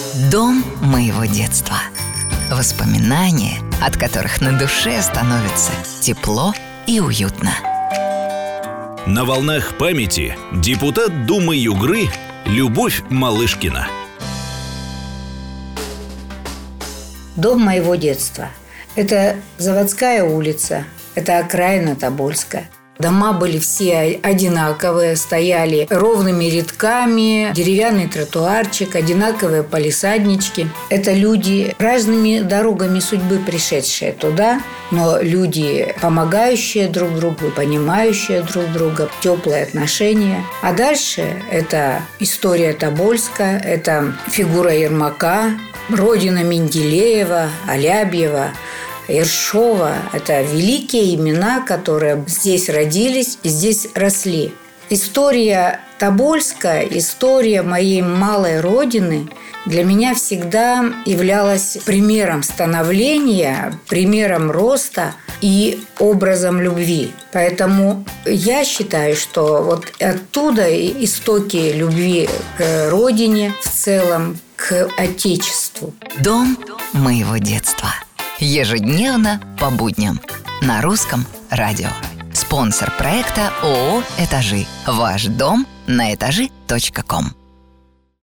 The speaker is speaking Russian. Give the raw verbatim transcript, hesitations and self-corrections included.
Дом моего детства. Воспоминания, от которых на душе становится тепло и уютно. На волнах памяти депутат Думы Югры Любовь Малышкина. Дом моего детства. Это Заводская улица, это окраина Тобольска. Дома были все одинаковые, стояли ровными рядками, деревянный тротуарчик, одинаковые палисаднички. Это люди разными дорогами судьбы пришедшие туда, но люди, помогающие друг другу, понимающие друг друга, теплые отношения. А дальше это история Тобольска, это фигура Ермака, родина Менделеева, Алябьева, Ершова. Это великие имена, которые здесь родились и здесь росли. История Тобольска, история моей малой родины для меня всегда являлась примером становления, примером роста и образом любви. Поэтому я считаю, что вот оттуда истоки любви к родине в целом, к Отечеству. Дом моего детства. Ежедневно по будням на Русском радио. Спонсор проекта ООО «Этажи». Ваш дом на этажи точка ком.